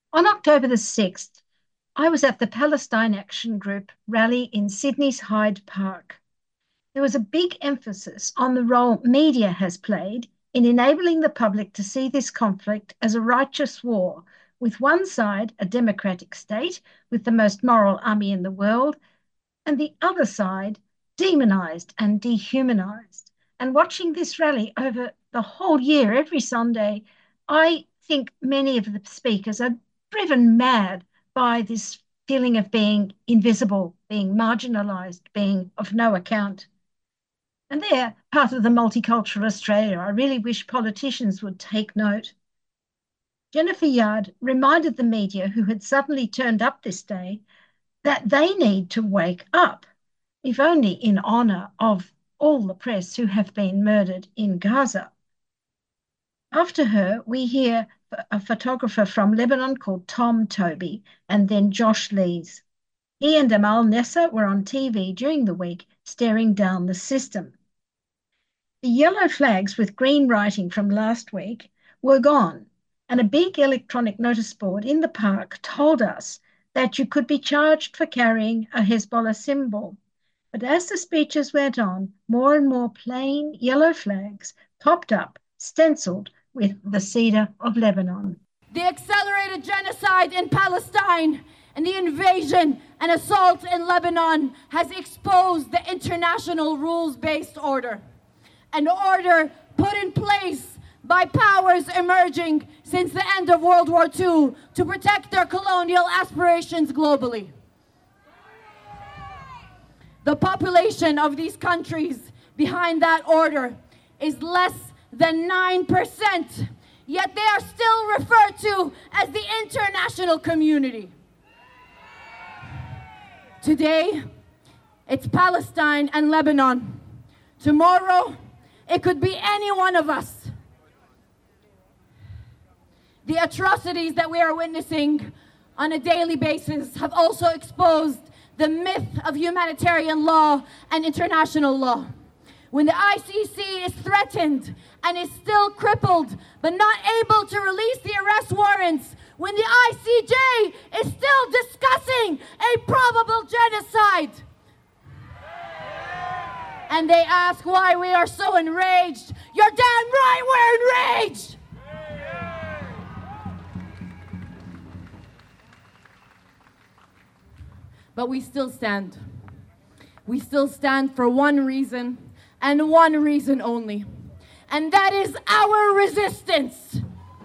On October the 6th, I was at the Palestine Action Group rally in Sydney's Hyde Park. There was a big emphasis on the role media has played in enabling the public to see this conflict as a righteous war, with one side a democratic state with the most moral army in the world, and the other side demonized and dehumanized. And watching this rally over the whole year, every Sunday, I think many of the speakers are driven mad by this feeling of being invisible, being marginalized, being of no account. And they're part of the multicultural Australia. I really wish politicians would take note. Jennifer Yard reminded the media who had suddenly turned up this day that they need to wake up, if only in honour of all the press who have been murdered in Gaza. After her, we hear a photographer from Lebanon called Tom Toby and then Josh Lees. He and Amal Nessa were on TV during the week staring down the system. The yellow flags with green writing from last week were gone, and a big electronic notice board in the park told us that you could be charged for carrying a Hezbollah symbol. But as the speeches went on, more and more plain yellow flags popped up, stenciled with the Cedar of Lebanon. The accelerated genocide in Palestine and the invasion and assault in Lebanon has exposed the international rules-based order, an order put in place by powers emerging since the end of World War II to protect their colonial aspirations globally. The population of these countries behind that order is less than 9%, yet they are still referred to as the international community. Today, it's Palestine and Lebanon. Tomorrow, it could be any one of us. The atrocities that we are witnessing on a daily basis have also exposed the myth of humanitarian law and international law. When the ICC is threatened and is still crippled but not able to release the arrest warrants, when the ICJ is still discussing a probable genocide, and they ask why we are so enraged, you're damn right we're enraged! But we still stand. We still stand for one reason, and one reason only. And that is our resistance.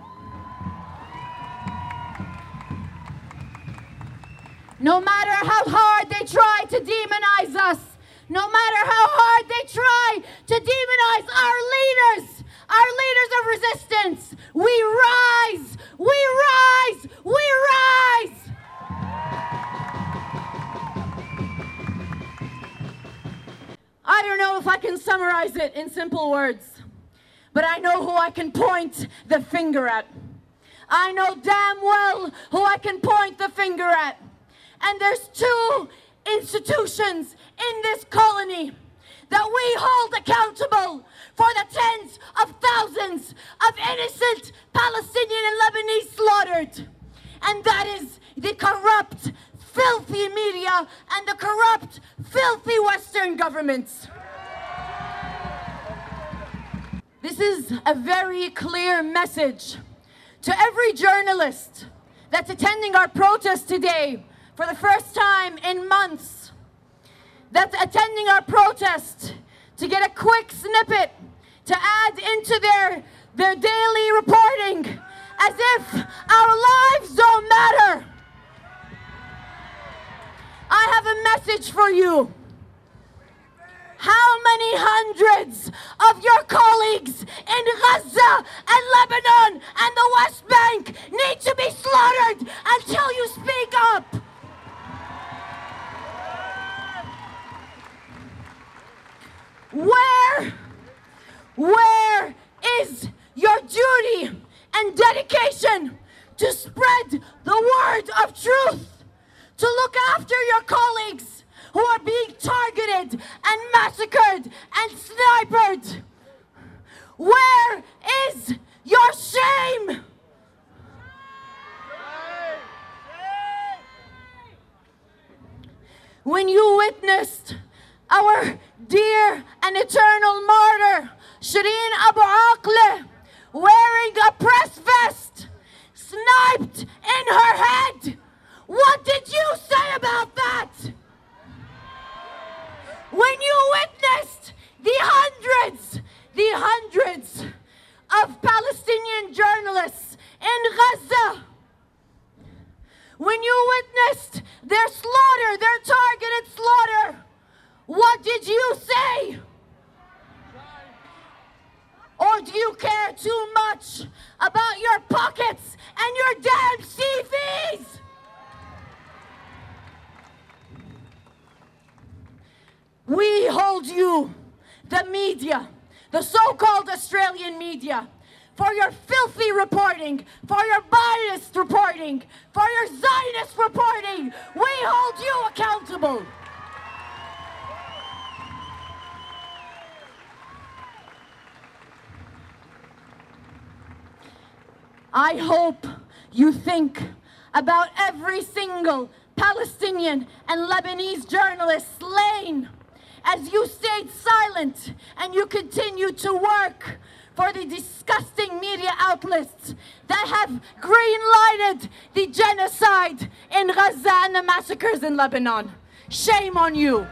No matter how hard they try to demonize us, no matter how hard they try to demonize our leaders of resistance, we rise, we rise, we rise! I don't know if I can summarize it in simple words, but I know who I can point the finger at. I know damn well who I can point the finger at. And there's two institutions in this colony that we hold accountable for the tens of thousands of innocent Palestinian and Lebanese slaughtered. And that is the corrupt, filthy media and the corrupt, filthy Western governments. This is a very clear message to every journalist that's attending our protest today for the first time in months, that's attending our protest to get a quick snippet to add into their daily reporting as if our lives don't matter. I have a message for you. How many hundreds of your colleagues in Gaza and Lebanon and the West Bank need to be slaughtered until you speak up? Where is your duty and dedication to spread the word of truth, to look after your colleagues who are being targeted and massacred and sniped? Where is your shame? when you witnessed our dear and eternal martyr, Shireen Abu Akleh, wearing a press vest, sniped in her head. What did you say about that? When you witnessed the hundreds of Palestinian journalists in Gaza, when you witnessed their slaughter, their targeted slaughter, what did you say? Or do you care too much about your pockets and your damn CVs? We hold you, the media, the so-called Australian media, for your filthy reporting, for your biased reporting, for your Zionist reporting. We hold you accountable. I hope you think about every single Palestinian and Lebanese journalist slain as you stayed silent and you continue to work for the disgusting media outlets that have green-lighted the genocide in Gaza and the massacres in Lebanon. Shame on you.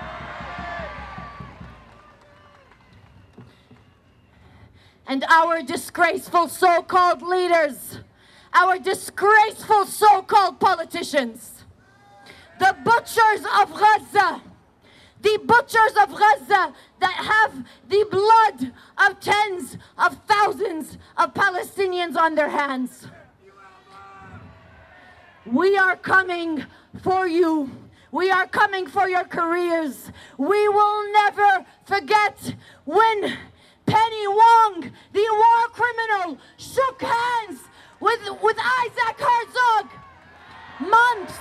And our disgraceful so-called leaders, our disgraceful so-called politicians, the butchers of Gaza, the butchers of Gaza that have the blood of tens of thousands of Palestinians on their hands. We are coming for you. We are coming for your careers. We will never forget when Penny Wong, the war criminal, shook hands with Isaac Herzog. Months,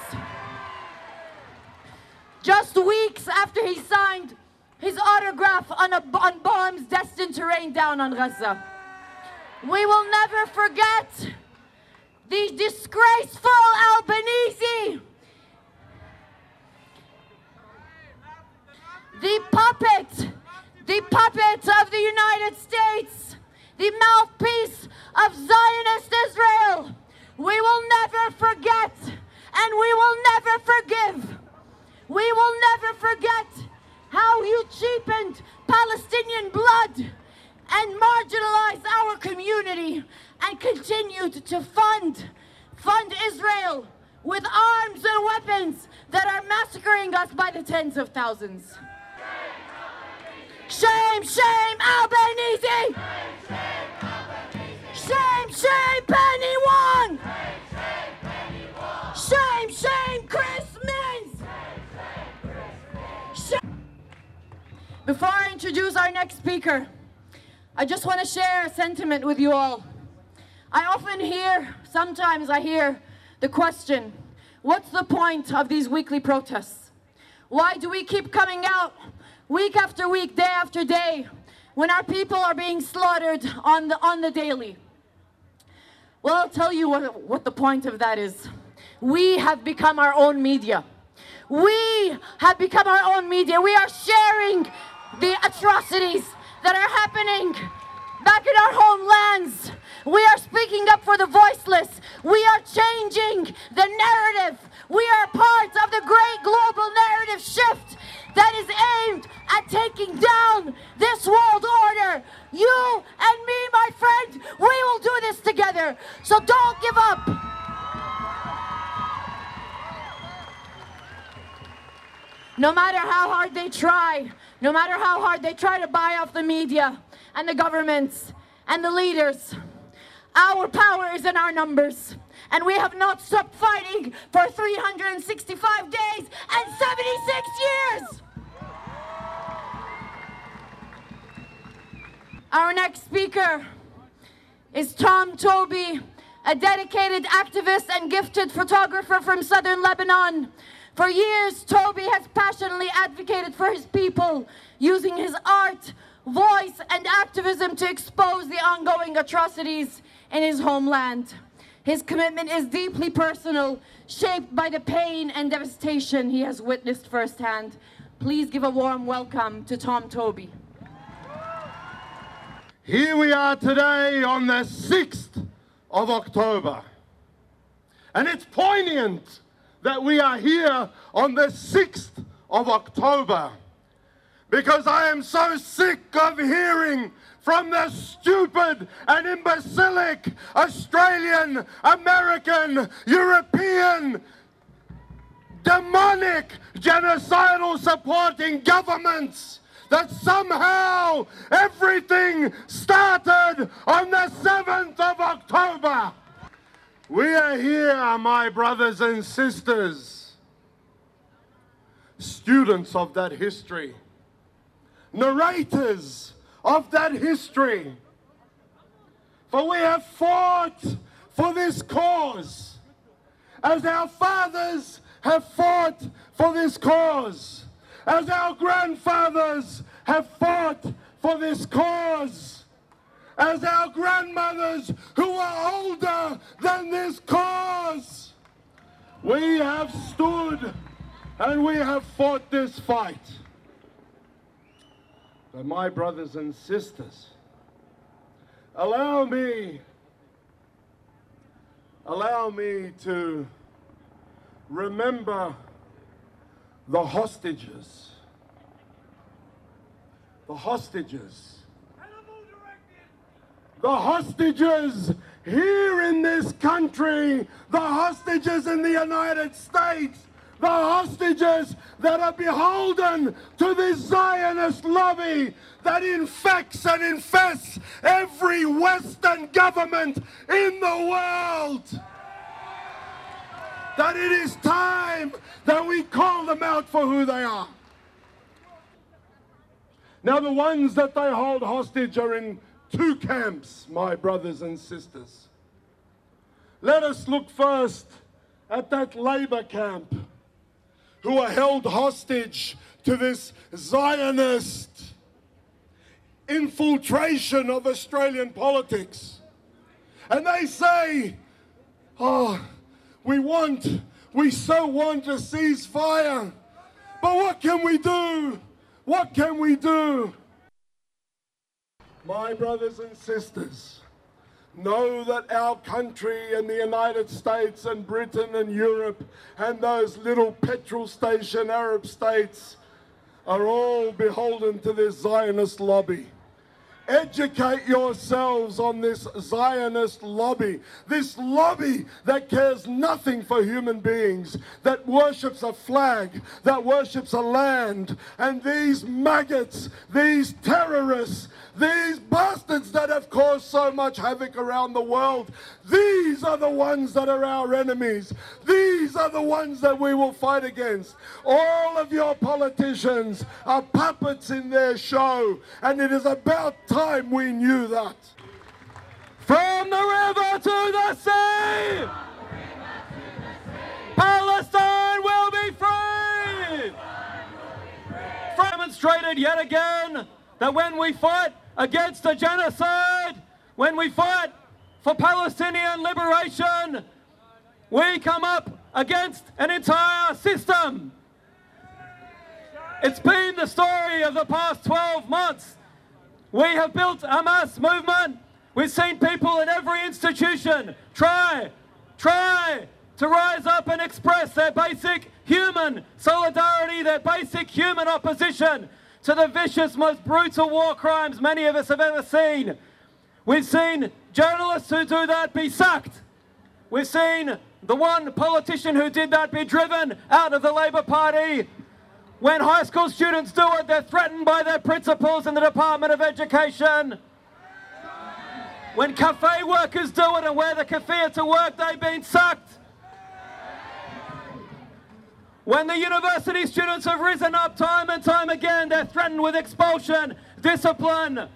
just weeks after he signed his autograph on bombs destined to rain down on Gaza. We will never forget the disgraceful Albanese, the puppet of the United States, the mouthpiece of Zionist Israel. We will never forget, and we will never forgive. We will never forget how you cheapened Palestinian blood and marginalized our community and continued to fund Israel with arms and weapons that are massacring us by the tens of thousands. Shame, shame, Albanese! Shame, shame, Penny Wong! Shame, shame, Chris Minns! Before I introduce our next speaker, I just want to share a sentiment with you all. Sometimes I hear the question, what's the point of these weekly protests? Why do we keep coming out week after week, day after day, when our people are being slaughtered on the daily? Well, I'll tell you what the point of that is. We have become our own media. We have become our own media. We are sharing the atrocities that are happening back in our homelands. We are speaking up for the voiceless. We are changing the narrative. We are part of the great global narrative shift that is aimed at taking down this world order. You and me, my friend, we will do this together. So don't give up. No matter how hard they try, no matter how hard they try to buy off the media and the governments and the leaders, our power is in our numbers. And we have not stopped fighting for 365 days and 76 years. Our next speaker is Tom Toby, a dedicated activist and gifted photographer from southern Lebanon. For years, Toby has passionately advocated for his people, using his art, voice, and activism to expose the ongoing atrocities in his homeland. His commitment is deeply personal, shaped by the pain and devastation he has witnessed firsthand. Please give a warm welcome to Tom Toby. Here we are today on the 6th of October. And it's poignant that we are here on the 6th of October, because I am so sick of hearing from the stupid and imbecilic Australian, American, European, demonic, genocidal supporting governments that somehow everything started on the 7th of October. We are here, my brothers and sisters, students of that history, narrators of that history. For we have fought for this cause, as our fathers have fought for this cause, as our grandfathers have fought for this cause, as our grandmothers who are older than this cause. We have stood and we have fought this fight. But my brothers and sisters, allow me to remember the hostages. The hostages. The hostages here in this country, the hostages in the United States, the hostages that are beholden to this Zionist lobby that infects and infests every Western government in the world. That it is time that we call them out for who they are. Now, the ones that they hold hostage are in two camps, my brothers and sisters. Let us look first at that Labour camp, who are held hostage to this Zionist infiltration of Australian politics. And they say, oh, we so want a ceasefire, but what can we do? What can we do? My brothers and sisters, know that our country and the United States and Britain and Europe and those little petrol station Arab states are all beholden to this Zionist lobby. Educate yourselves on this Zionist lobby, this lobby that cares nothing for human beings, that worships a flag, that worships a land, and these maggots, these terrorists, these bastards that have caused so much havoc around the world, these are the ones that are our enemies. These are the ones that we will fight against. All of your politicians are puppets in their show, and it is about time we knew that. From the river to the sea, Palestine will be free. Demonstrated yet again that when we fight against a genocide, when we fight for Palestinian liberation, we come up against an entire system. It's been the story of the past 12 months. We have built a mass movement. We've seen people in every institution try to rise up and express their basic human solidarity, their basic human opposition to the vicious, most brutal war crimes many of us have ever seen. We've seen journalists who do that be sacked. We've seen the one politician who did that be driven out of the Labour Party. When high school students do it, they're threatened by their principals in the Department of Education. When cafe workers do it and wear the keffiyeh to work, they've been sacked. When the university students have risen up time and time again, they're threatened with expulsion, discipline.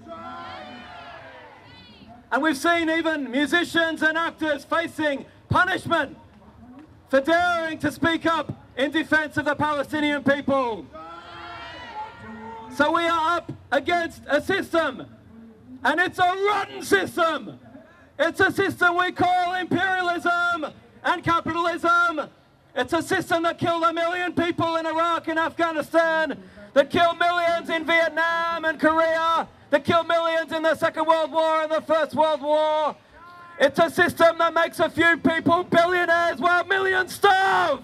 And we've seen even musicians and actors facing punishment for daring to speak up in defense of the Palestinian people. So we are up against a system, and it's a rotten system. It's a system we call imperialism and capitalism. It's a system that killed 1 million people in Iraq and Afghanistan, that killed millions in Vietnam and Korea, that killed millions in the Second World War and the First World War. It's a system that makes a few people billionaires while millions starve.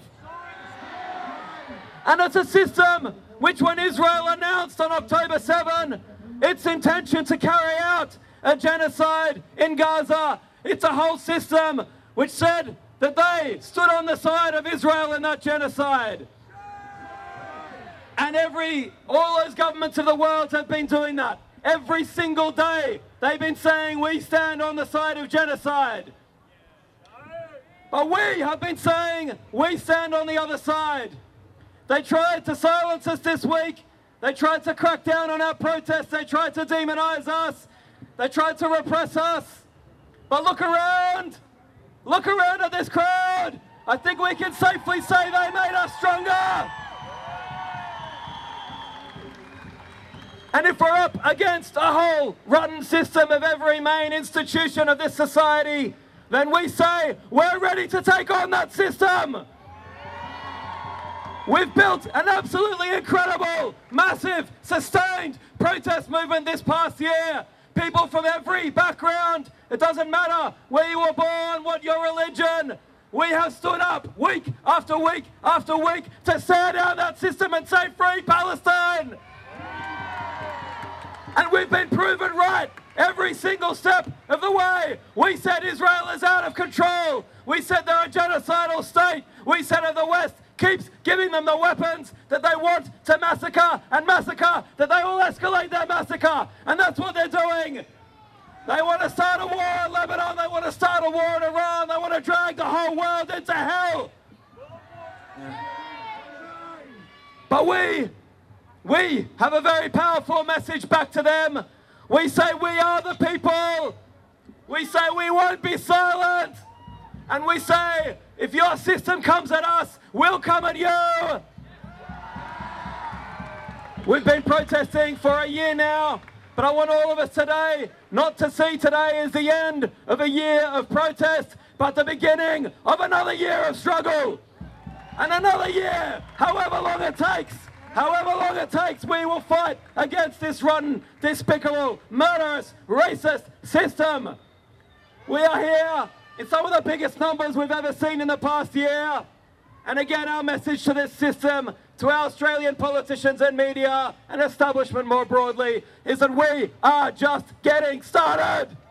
And it's a system which, when Israel announced on October 7 its intention to carry out a genocide in Gaza, it's a whole system which said that they stood on the side of Israel in that genocide. And all those governments of the world have been doing that. Every single day they've been saying, we stand on the side of genocide. But we have been saying, we stand on the other side. They tried to silence us this week. They tried to crack down on our protests. They tried to demonize us. They tried to repress us. But look around. Look around at this crowd. I think we can safely say they made us stronger. And if we're up against a whole rotten system of every main institution of this society, then we say we're ready to take on that system. We've built an absolutely incredible, massive, sustained protest movement this past year. People from every background, it doesn't matter where you were born, what your religion, we have stood up week after week after week to tear down that system and say free Palestine. And we've been proven right every single step of the way. We said Israel is out of control. We said they're a genocidal state. We said if the West keeps giving them the weapons that they want to massacre and massacre, that they will escalate their massacre. And that's what they're doing. They want to start a war in Lebanon. They want to start a war in Iran. They want to drag the whole world into hell. But we have a very powerful message back to them. We say we are the people. We say we won't be silent. And we say, if your system comes at us, we'll come at you. We've been protesting for a year now, but I want all of us today not to see today as the end of a year of protest, but the beginning of another year of struggle. And another year, however long it takes. However long it takes, we will fight against this rotten, despicable, murderous, racist system. We are here in some of the biggest numbers we've ever seen in the past year. And again, our message to this system, to our Australian politicians and media and establishment more broadly, is that we are just getting started.